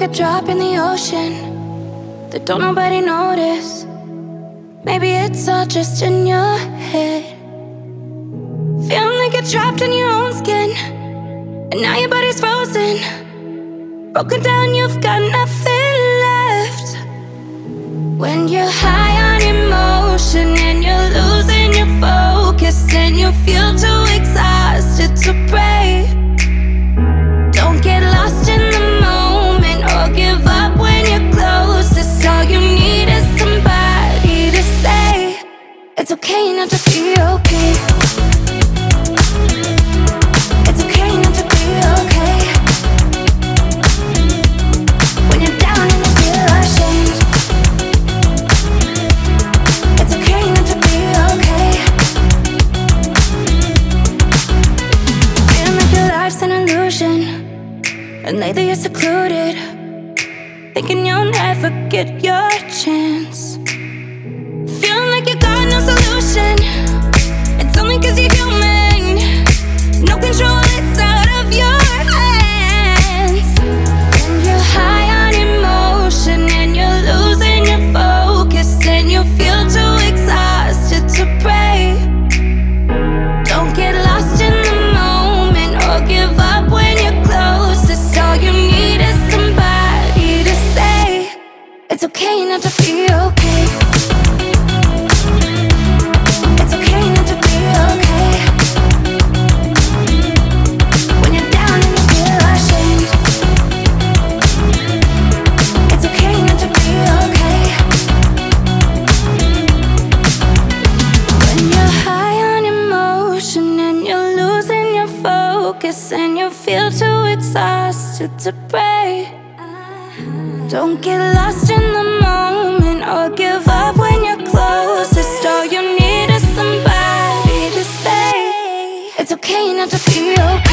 a drop in the ocean that don't nobody notice. Maybe it's all just in your head. Feeling like you're trapped in your own skin, and now your body's frozen. Broken down, you've got nothing left. When you're high on emotion and you're losing your focus, and you feel too exhausted to pray. Don't get lost in the moment or give up when you're closest. All you need is somebody to say it's okay not to be okay. It's okay not to be okay. When you're down and you feel ashamed, it's okay not to be okay. Feeling like your life's an illusion, and lately you're secluded, thinking you'll never get your chance. Feeling like you got no solution. It's only 'cause you're human. No control, it's out of your hands. When you're high on emotion and you're losing your focus, and you feel too exhausted to pray. Don't get lost in the moment or give up when you're closest. All you need is somebody to say it's okay not to be okay. It's okay not to be okay. When you're down and you feel ashamed, it's okay not to be okay. When you're high on emotion and you're losing your focus, and you feel too exhausted to pray. Don't get lost in the moment or give up when you're closest. All you need is somebody to say it's okay not to be okay.